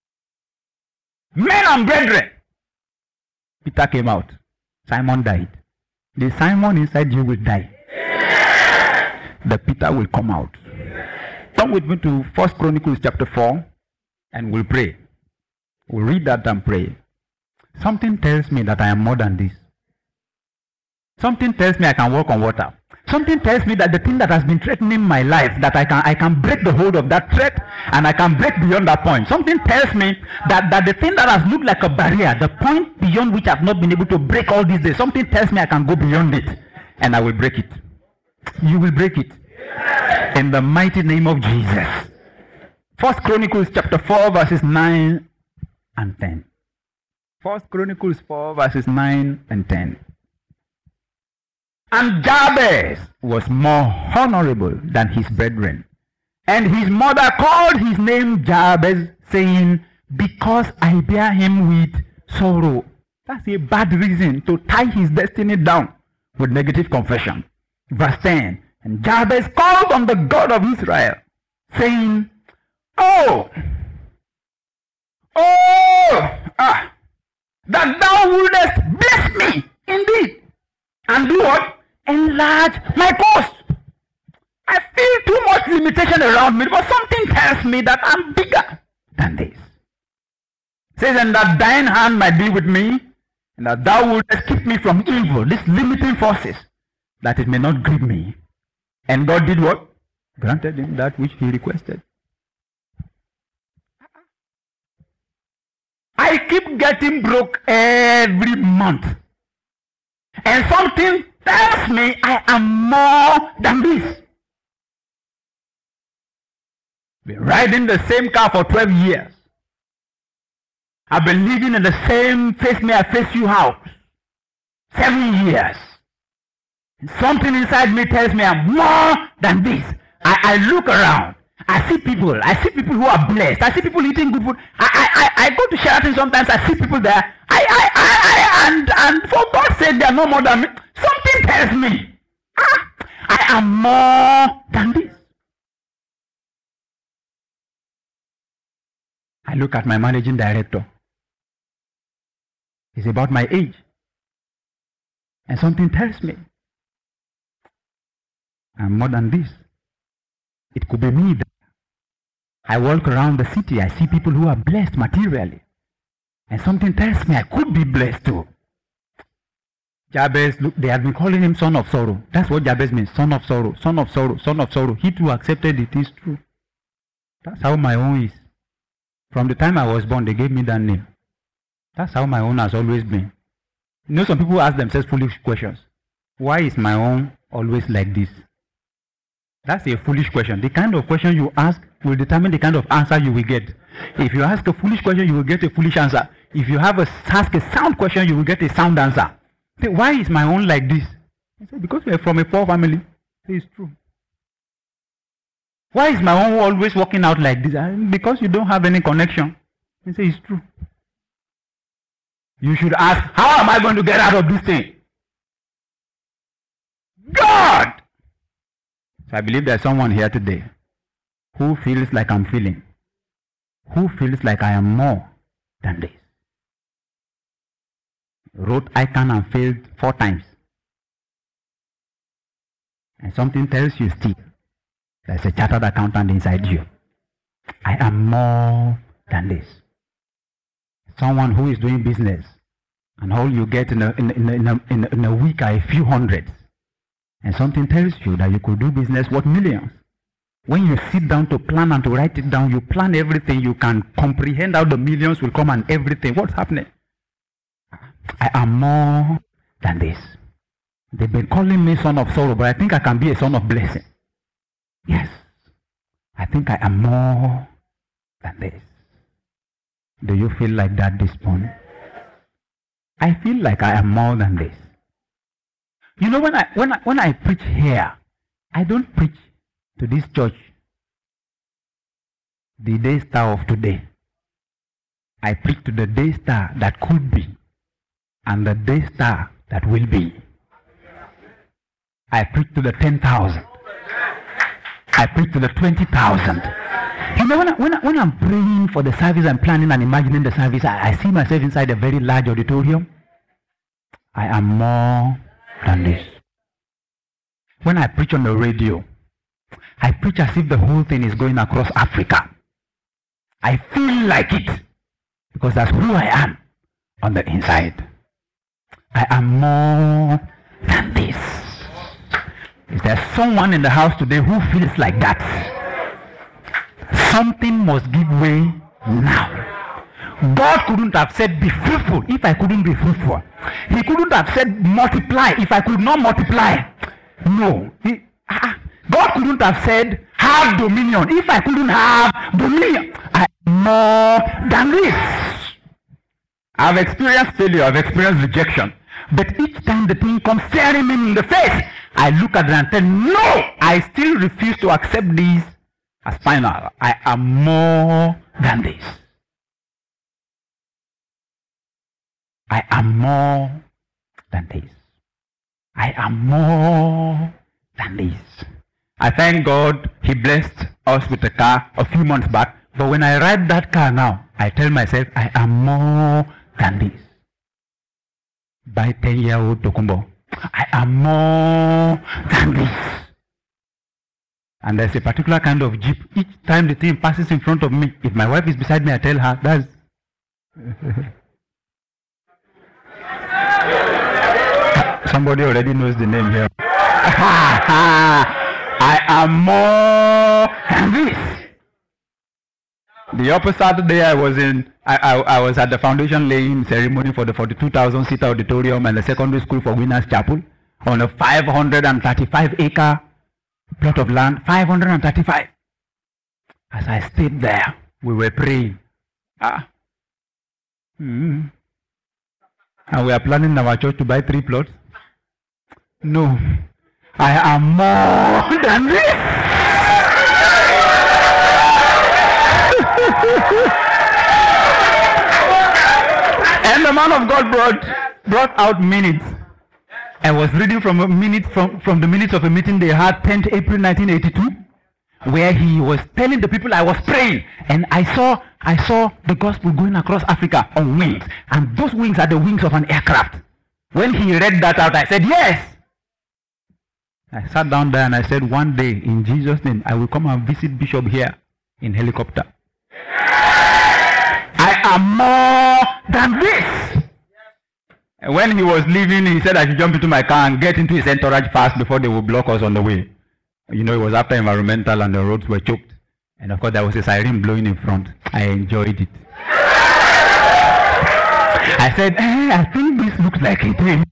Men and brethren. Peter came out. Simon died. The Simon inside you will die. The Peter will come out. Come with me to First Chronicles chapter four and we'll pray. We'll read that and pray. Something tells me that I am more than this. Something tells me I can walk on water. Something tells me that the thing that has been threatening my life, that I can I can break the hold of that threat and I can break beyond that point. Something tells me that, that the thing that has looked like a barrier, the point beyond which I've not been able to break all these days, something tells me I can go beyond it and I will break it. You will break it. In the mighty name of Jesus. First Chronicles chapter four verses nine and ten. First Chronicles four verses nine and ten. And Jabez was more honorable than his brethren. And his mother called his name Jabez, saying, because I bear him with sorrow. That's a bad reason to tie his destiny down with negative confession. Verse ten, and Jabez called on the God of Israel, saying, Oh, oh, ah, that thou wouldest bless me indeed, and do what? Enlarge my coast. I feel too much limitation around me, but something tells me that I'm bigger than this. It says, and that thine hand might be with me, and that thou wouldest keep me from evil, these limiting forces, that it may not grieve me. And God did what? Granted him that which he requested. I keep getting broke every month. And something tells me I am more than this. Been riding the same car for twelve years. I've been living in the same face me I face you house. Seven years. And something inside me tells me I'm more than this. I, I look around. I see people. I see people who are blessed. I see people eating good food. I I, I, I go to Sheraton sometimes. I see people there. I, I, I, I, and, and for God's sake, they are no more than me. Something tells me, ah, I am more than this. I look at my managing director. He's about my age. And something tells me, I'm more than this. It could be me. I walk around the city, I see people who are blessed materially. And something tells me I could be blessed too. Jabez, look, they have been calling him son of sorrow. That's what Jabez means, son of sorrow, son of sorrow, son of sorrow. He too accepted it is true. That's how my own is. From the time I was born, they gave me that name. That's how my own has always been. You know, some people ask themselves foolish questions. Why is my own always like this? That's a foolish question. The kind of question you ask will determine the kind of answer you will get. If you ask a foolish question, you will get a foolish answer. If you have a, ask a sound question, you will get a sound answer. Say, why is my own like this? I say, because we are from a poor family. Say, it's true. Why is my own always working out like this? Because you don't have any connection. I say, it's true. You should ask, how am I going to get out of this thing? God! So I believe there's someone here today who feels like I'm feeling, who feels like I am more than this. Wrote I can and failed four times. And something tells you still, there's a chartered accountant inside you. I am more than this. Someone who is doing business, and all you get in a, in a, in a, in a, in a week are a few hundreds. And something tells you that you could do business worth millions. When you sit down to plan and to write it down, you plan everything, you can comprehend how the millions will come and everything. What's happening? I am more than this. They've been calling me son of sorrow, but I think I can be a son of blessing. Yes. I think I am more than this. Do you feel like that this morning? I feel like I am more than this. You know, when I when I when I preach here, I don't preach to this church, the day star of today. I preach to the day star that could be and the day star that will be. I preach to the ten thousand. I preach to the twenty thousand. You know, when, I, when, I, when I'm praying for the service and planning and imagining the service, I, I see myself inside a very large auditorium. I am more than this. When I preach on the radio, I preach as if the whole thing is going across Africa. I feel like it because that's who I am on the inside. I am more than this. Is there someone in the house today who feels like that? Something must give way now. God couldn't have said be fruitful if I couldn't be fruitful. He couldn't have said multiply if I could not multiply. No. He, uh, God couldn't have said have dominion if I couldn't have dominion. I am more than this. I've experienced failure, I've experienced rejection. But each time the thing comes staring me in the face, I look at it and tell, no, I still refuse to accept this as final. I am more than this. I am more than this. I am more than this. I thank God He blessed us with a car a few months back. But when I ride that car now, I tell myself, I am more than this. By ten-year-old Tokumbo, I am more than this. And there's a particular kind of jeep. Each time the thing passes in front of me, if my wife is beside me, I tell her, that's... Somebody already knows the name here. I am more than this. The upper Saturday I was in, I, I, I was at the foundation laying ceremony for the forty-two thousand seat auditorium and the secondary school for Winners Chapel on a five hundred thirty-five acre plot of land. five hundred thirty-five. As I stayed there, we were praying. Ah. Mm-hmm. And we are planning our church to buy three plots. No, I am more than this. And the man of God brought brought out minutes. I was reading from a minute from, from the minutes of a meeting they had tenth April nineteen eighty-two, where he was telling the people I was praying, and I saw I saw the gospel going across Africa on wings, and those wings are the wings of an aircraft. When he read that out, I said, yes. I sat down there and I said, one day, in Jesus' name, I will come and visit Bishop here in helicopter. I am more than this. And when he was leaving, he said I should jump into my car and get into his entourage fast before they would block us on the way. You know, it was after environmental and the roads were choked. And of course, there was a siren blowing in front. I enjoyed it. I said, hey, I think this looks like a dream.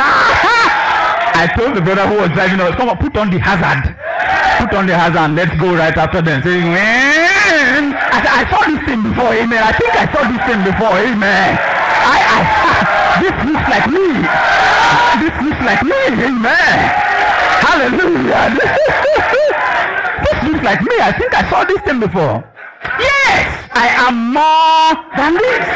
I told the brother who was driving us, come on, put on the hazard. Put on the hazard and let's go right after them. Saying, man, I, I saw this thing before, amen. I think I saw this thing before, amen. I, I, this looks like me. This looks like me, amen. Hallelujah. This looks like me. I think I saw this thing before. Yes, I am more than this.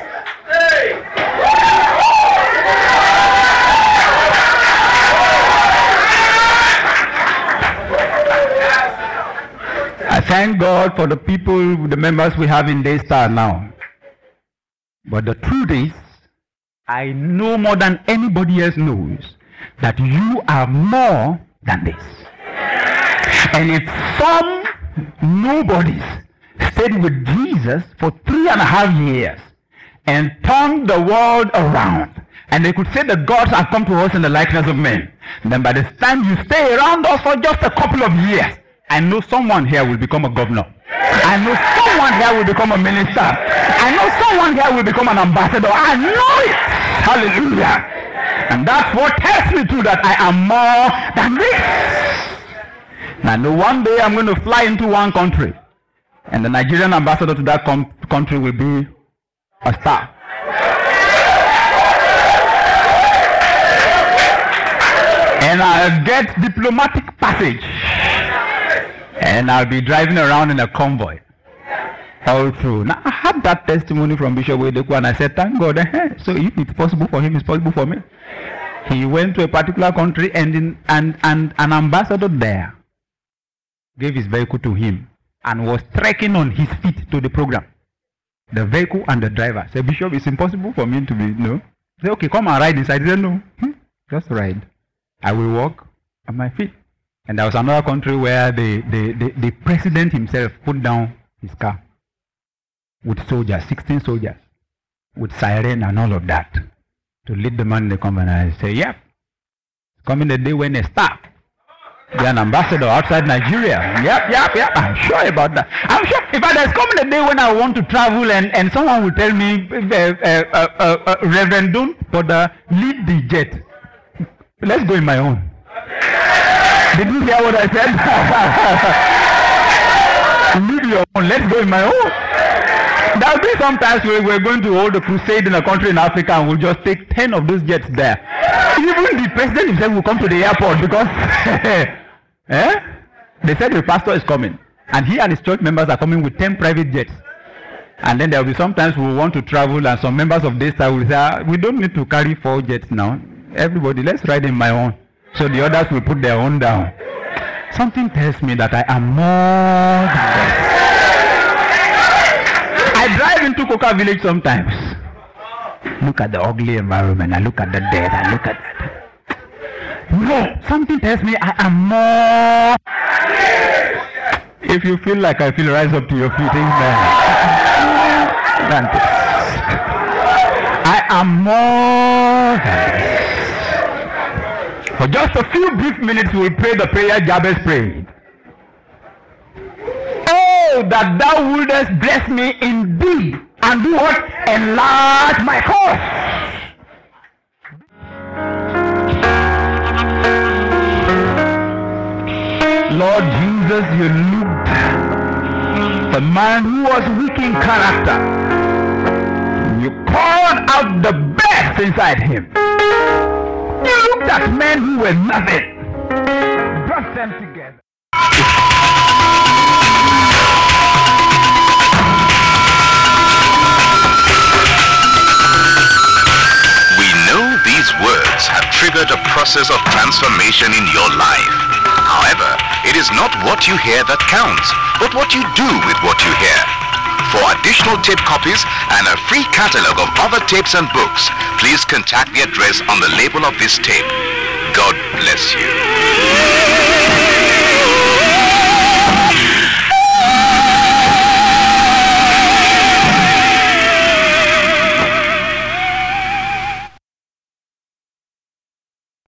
I thank God for the people, the members we have in Daystar now. But the truth is, I know more than anybody else knows that you are more than this. And if some nobodies stayed with Jesus for three and a half years and turned the world around, and they could say that God has come to us in the likeness of men, then by the time you stay around us for just a couple of years, I know someone here will become a governor. I know someone here will become a minister. I know someone here will become an ambassador. I know it. Hallelujah. And that's what tells me too that I am more than this. And I know one day I'm going to fly into one country, and the Nigerian ambassador to that com- country will be a star. And I'll get diplomatic passage. And I'll be driving around in a convoy all through. Now, I had that testimony from Bishop Wedeku, and I said, thank God. Eh, so if it's possible for him, it's possible for me. He went to a particular country, and, in, and, and an ambassador there gave his vehicle to him and was trekking on his feet to the program. The vehicle and the driver said, Bishop, it's impossible for me to be, no. I said, okay, come and ride inside. He said, no, hmm, just ride. I will walk on my feet. And there was another country where the, the, the, the president himself put down his car with soldiers, sixteen soldiers, with siren and all of that, to lead the man in the company. I say, yep, it's coming the day when a star, be an ambassador outside Nigeria. Yep, yep, yep, I'm sure about that. I'm sure. In fact, there's coming a day when I want to travel and, and someone will tell me, uh, uh, uh, uh, uh, Reverend, don't bother, lead the jet. Let's go in my own. Did you hear what I said? Leave your own. Let's go in my own. There will be sometimes we we're going to hold a crusade in a country in Africa and we'll just take ten of those jets there. Even the president himself will come to the airport because eh? They said the pastor is coming. And he and his church members are coming with ten private jets. And then there will be sometimes we want to travel and some members of this side will say, ah, we don't need to carry four jets now. Everybody, let's ride in my own. So the others will put their own down. Something tells me that I am more than this. I drive into Coca Village sometimes. Look at the ugly environment. I look at the dead. I look at that. No, something tells me I am more. If you feel like I feel, rise up to your feet. Than this. I am more than this. For just a few brief minutes, we will pray the prayer Jabez prayed. Oh, that thou wouldest bless me indeed, and do what? Enlarge my cause. Lord Jesus, you looked the man who was weak in character. You called out the best inside him. You looked at men who were nothing, brought them together. We know these words have triggered a process of transformation in your life. However, it is not what you hear that counts, but what you do with what you hear. For additional tape copies and a free catalog of other tapes and books, please contact the address on the label of this tape. God bless you.